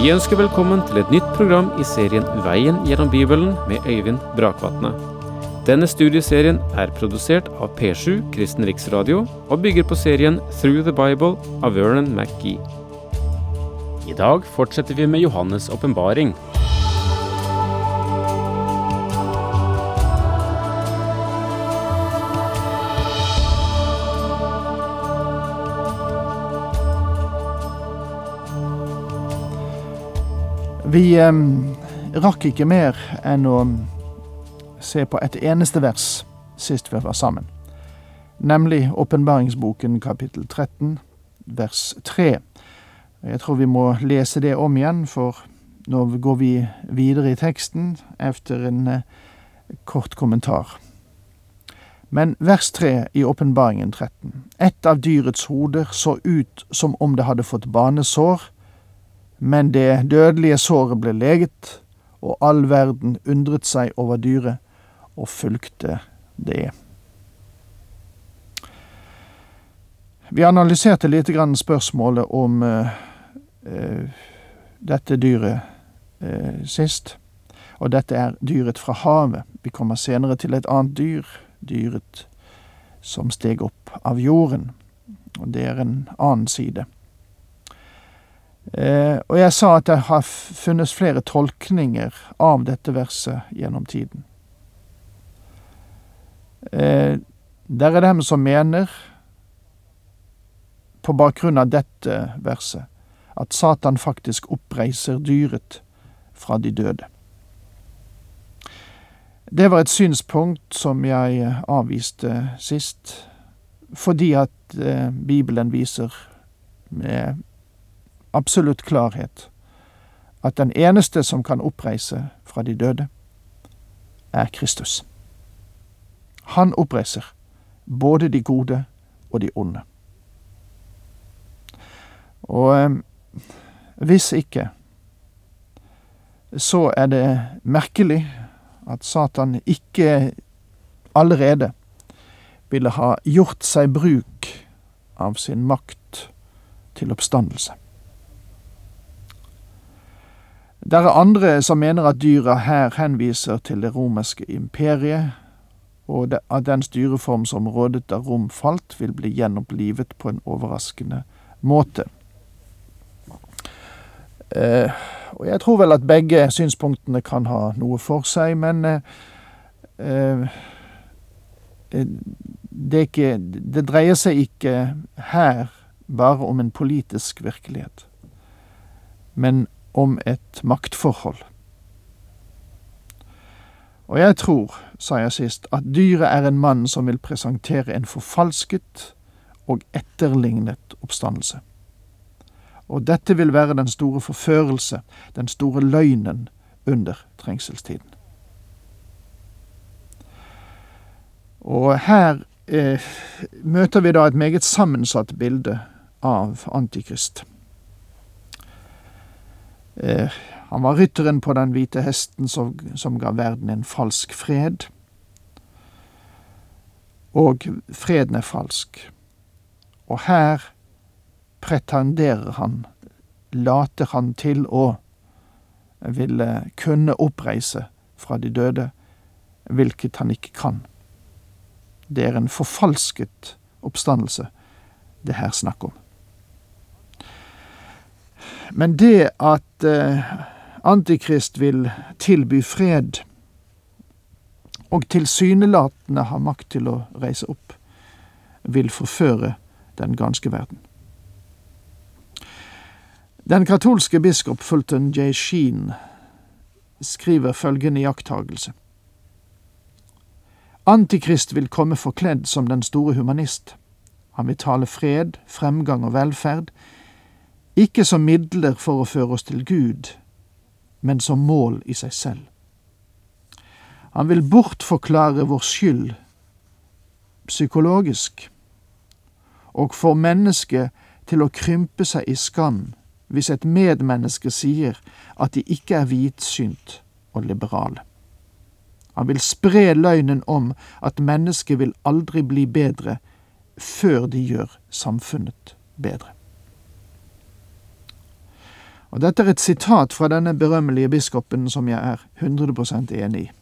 Vi ønsker velkommen til et nytt program i serien Veien gjennom Bibelen med Øyvind Brakvatne. Denne studieserien er produsert av P7 Kristen Riksradio og bygger på serien Through the Bible av Vernon McGee. I dag fortsetter vi med Johannes åpenbaring. Vi rakk ikke mer enn å se på et eneste vers sist vi var sammen, nemlig Åpenbaringsboken kapittel 13, vers 3. Jeg tror vi må lese det om igjen, for nå går vi videre i teksten efter en kort kommentar. Men vers 3 i Åpenbaringen 13. Et av dyrets hoder så ut som om det hadde fått banesår, men det dødelige såret ble leget, og all verden undret seg over dyret og fulgte det. Vi analyserte litt grann spørsmålet om dette dyret sist, og dette er dyret fra havet. Vi kommer senere til et annet dyr, dyret som steg opp av jorden, og det er en annen side. Og jeg sa at det har funnes flere tolkninger av dette verset gjennom tiden. Der er dem som mener, på bakgrunn av dette verset, at Satan faktisk oppreiser dyret fra de døde. Det var et synspunkt som jeg avviste sist, fordi at Bibelen viser med absolutt klarhet at den eneste som kan oppreise fra de døde er Kristus. Han oppreiser både de gode og de onde. Og hvis ikke, så er det merkelig at Satan ikke allerede ville ha gjort seg bruk av sin makt til oppstandelse. Der er andre som mener at dyra her henviser til det romerske imperiet, og at den styreform som rådet da Rom falt, vil bli gjenopplivet på en overraskende måte. Og jeg tror vel at begge synspunktene kan ha noe for seg, men det dreier seg ikke her bare om en politisk virkelighet, men om et maktforhold. Og jeg tror, sa jeg sist, at dyret er en mann som vil presentere en forfalsket og etterlignet oppstandelse. Og dette vil være den store forførelse, den store løgnen under trengselstiden. Og her møter vi da et meget sammensatt bilde av Antikrist. Han var rytteren på den hvite hesten som ga verden en falsk fred. Og freden er falsk. Og her pretenderer han, later han til å ville kunne oppreise fra de døde, hvilket han ikke kan. Det er en forfalsket oppstandelse det her snakk om. Men det at Antikrist vil tilby fred, og tilsynelatende ha makt til å reise opp, vil forføre den ganske verden. Den katolske biskop Fulton J. Sheen skriver følgende iakttagelse. Antikrist vil komme forkledd som den store humanist. Han vil tale fred, fremgang og velferd, ikke som midler for å føre oss til Gud, men som mål i seg selv. Han vil bortforklare vår skyld psykologisk, og få mennesket til å krympe seg i skam hvis et medmenneske sier at de ikke er vidsynt og liberale. Han vil spre løgnen om at mennesket vil aldri bli bedre før de gjør samfunnet bedre. Og dette er et sitat fra denne berømmelige biskopen som jeg er 100% enig i.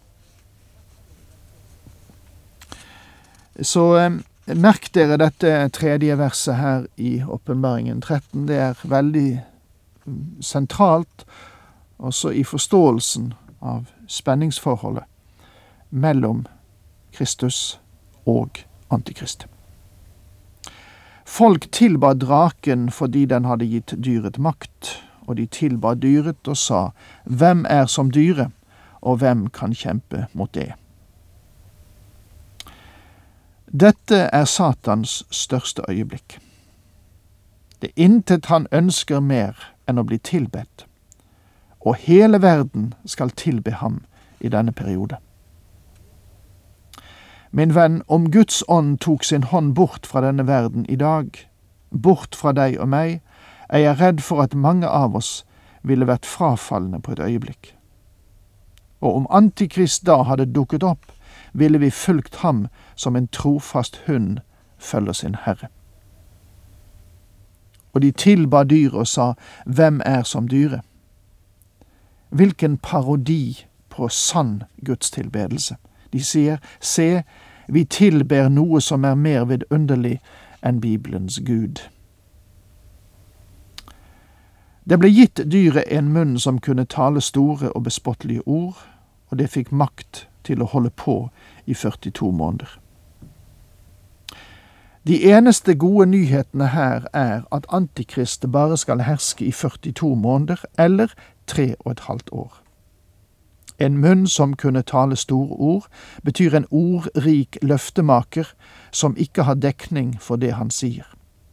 Så merk dere dette tredje verset her i Åpenbaringen 13. Det er veldig sentralt også i forståelsen av spenningsforholdet mellom Kristus og Antikrist. Folk tilba draken fordi den hadde gitt dyret makt, og de tilba dyret og sa, «Hvem er som dyret, og hvem kan kjempe mot det?» Dette er Satans største øyeblikk. Det er intet han ønsker mer enn å bli tilbedt, og hele verden skal tilbe ham i denne periode. Min venn, om Guds ånd tok sin hånd bort fra denne verden i dag, bort fra deg og meg, er jeg redd for at mange av oss ville vært frafallende på et øyeblikk. Og om Antikrist da hadde dukket opp, ville vi fulgt ham som en trofast hund følger sin herre. Og de tilba dyret og sa, «Hvem er som dyret?» Hvilken parodi på sann Guds tilbedelse. De sier, «Se, vi tilber noe som er mer vidunderlig enn Bibelens Gud.» Det ble gitt dyret en munn som kunne tale store og bespottelige ord, og det fikk makt til å holde på i 42 måneder. De eneste gode nyhetene her er at Antikrist bare skal herske i 42 måneder, eller 3,5 år. En munn som kunne tale store ord, betyr en ordrik løftemaker som ikke har dekning for det han sier.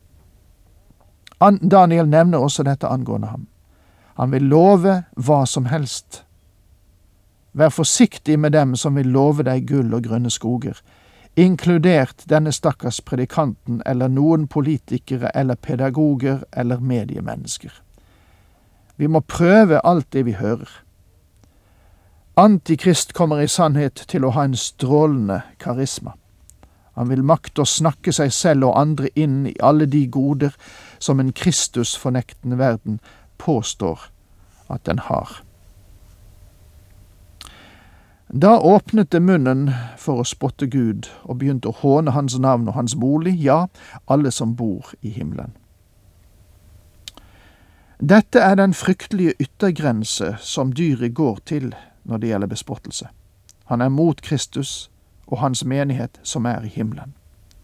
Daniel nevner også dette angående ham. Han vil love hva som helst. Vær forsiktig med dem som vil love deg gull og grønne skoger, inkludert denne stakkars predikanten eller noen politikere eller pedagoger eller mediemennesker. Vi må prøve alt det vi hører. Antikrist kommer i sannhet til å ha en strålende karisma. Han vil makte å snakke seg selv og andre inn i alle de goder som en Kristus-fornektende verden påstår at den har. Da åpnet det munnen for å spotte Gud og begynte å håne hans navn og hans bolig, ja, alle som bor i himmelen. Dette er den fryktelige yttergrense som dyret går til når det gjelder bespottelse. Han er mot Kristus og hans menighet som er i himmelen.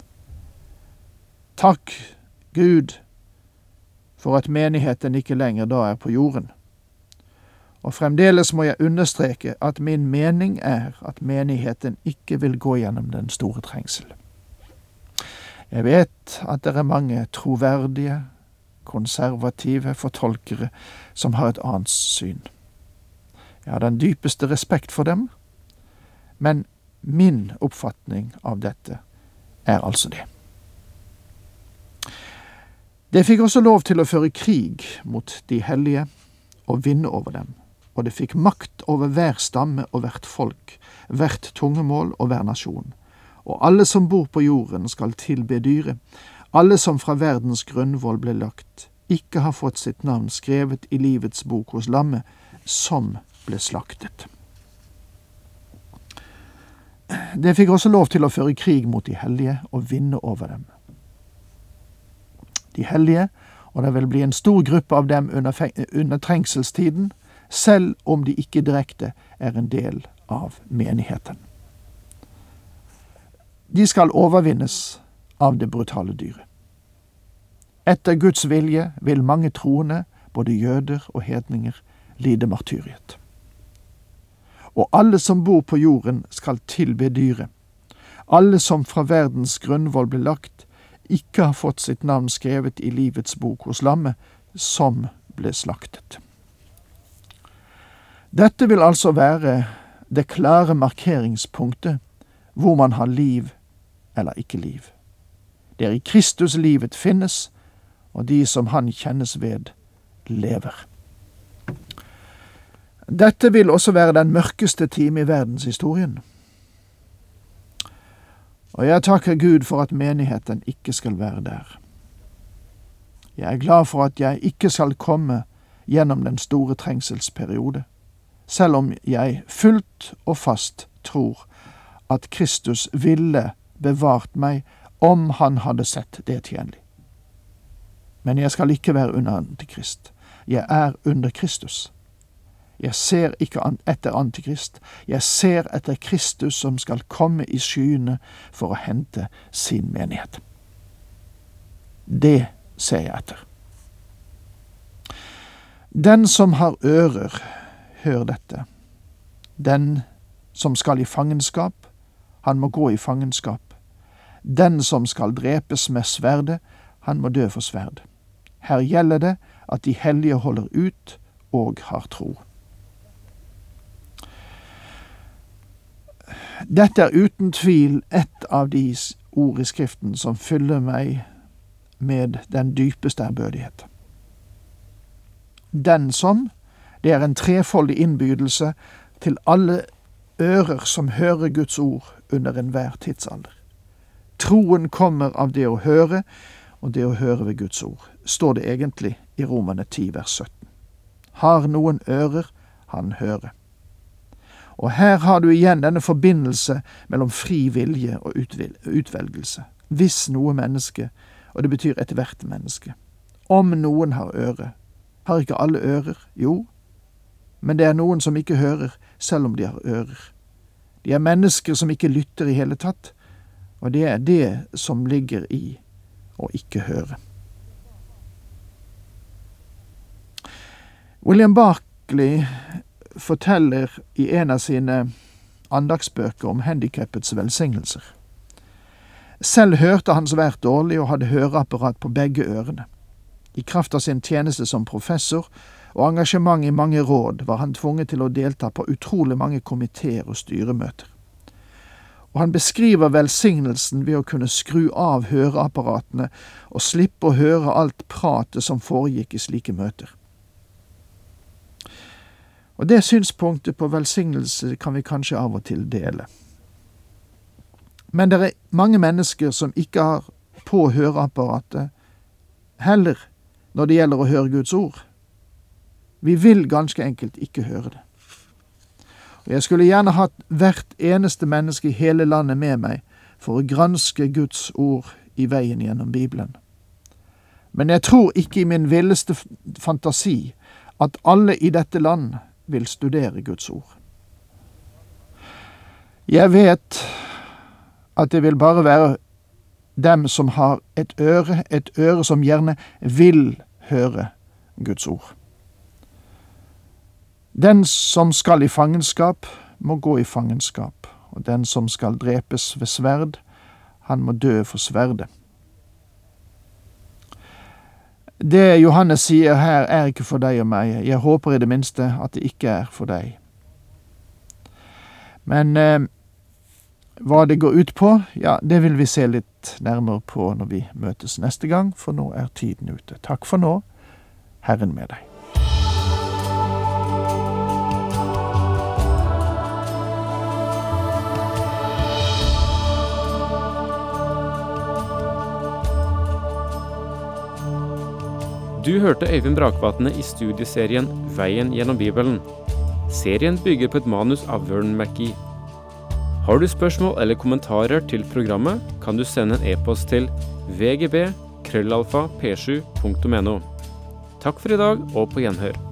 Takk, Gud, for at menigheten ikke lenger da er på jorden. Og fremdeles må jeg understreke at min mening er at menigheten ikke vil gå gjennom den store trengsel. Jeg vet at det er mange troverdige, konservative fortolkere som har et annet syn. Jeg har den dypeste respekt for dem, men min oppfatning av dette er altså det. Det fikk også lov til å føre krig mot de hellige og vinne over dem, og det fikk makt over hver stamme og hvert folk, hvert tungemål og hver nasjon. Og alle som bor på jorden skal tilbe dyret, alle som fra verdens grunnvoll ble lagt, ikke har fått sitt navn skrevet i livets bok hos lammet, som ble slaktet. Det fikk også lov til å føre krig mot de hellige og vinne over dem. De hellige, og det vil bli en stor gruppe av dem under trengselstiden, selv om de ikke direkte er en del av menigheten. De skal overvinnes av det brutale dyret. Etter Guds vilje vil mange troende, både jøder og hedninger, lide martyriet. Og alle som bor på jorden skal tilbe dyret. Alle som fra verdens grunnvoll ble lagt, ikke har fått sitt navn skrevet i livets bok hos lammet, som ble slaktet. Dette vil altså være det klare markeringspunktet hvor man har liv eller ikke liv. Det er i Kristus livet finnes, og de som han kjennes ved, lever. Dette vil også være den mørkeste time i verdenshistorien. Og jeg takker Gud for at menigheten ikke skal være der. Jeg er glad for at jeg ikke skal komme gjennom den store trengselsperiode, selv om jeg fullt og fast tror at Kristus ville bevart meg om han hadde sett det tjenlig. Men jeg skal ikke være under Antikrist. Jeg er under Kristus. Jeg ser ikke etter Antikrist. Jeg ser etter Kristus som skal komme i skyene for å hente sin menighet. Det ser jeg etter. Den som har ører, hør dette. Den som skal i fangenskap, han må gå i fangenskap. Den som skal drepes med sverdet, han må dø for sverd. Her gjelder det at de hellige holder ut og har tro. Dette er uten tvil et av de ord i Skriften som fyller meg med den dypeste ærbødighet. Den som, det er en trefoldig innbydelse til alle ører som hører Guds ord under enhver tidsalder. Troen kommer av det å høre, og det å høre ved Guds ord, står det egentlig i Romerne 10, vers 17. Har noen ører, han hører. Og her har du igjen denne forbindelse mellom fri vilje og utvelgelse. Hvis noe menneske, og det betyr et hvert menneske. Om noen har øre. Har ikke alle ører? Jo, men det er noen som ikke hører, selv om de har ører. De er mennesker som ikke lytter i hele tatt, og det er det som ligger i å ikke høre. William Barclay forteller i en av sine andagsbøker om handikappets velsignelser. Selv hørte han svært dårlig og hadde høreapparat på begge ørene. I kraft av sin tjeneste som professor og engasjement i mange råd var han tvunget til å delta på utrolig mange komiteer og styremøter. Og han beskriver velsignelsen ved å kunne skru av høreapparatene og slippe å høre alt pratet som foregikk i slike møter. Og det synspunktet på velsignelse kan vi kanskje av og til dele. Men det er mange mennesker som ikke har på høreapparatet heller når det gjelder å høre Guds ord. Vi vil ganske enkelt ikke høre det. Og jeg skulle gjerne hatt hvert eneste menneske i hele landet med meg for å granske Guds ord i veien gjennom Bibelen. Men jeg tror ikke i min villeste fantasi at alle i dette land vil studere Guds ord. Jeg vet at det vil bare være dem som har et øre som gjerne vil høre Guds ord. Den som skal i fangenskap, må gå i fangenskap, og den som skal drepes ved sverd, han må dø for sverdet. Det Johannes sier her er ikke for deg og meg. Jeg håper i det minste at det ikke er for deg. Men hva det går ut på, ja, det vil vi se litt nærmere på når vi møtes neste gang, for nå er tiden ute. Takk for nå. Herren med deg. Du hørte Øyvind Brakvatne i studieserien Veien gjennom Bibelen. Serien bygger på et manus av Vern McGee. Har du spørsmål eller kommentarer til programmet, kan du sende en e-post til vgb@p7.no. Takk for i dag, og på gjenhør.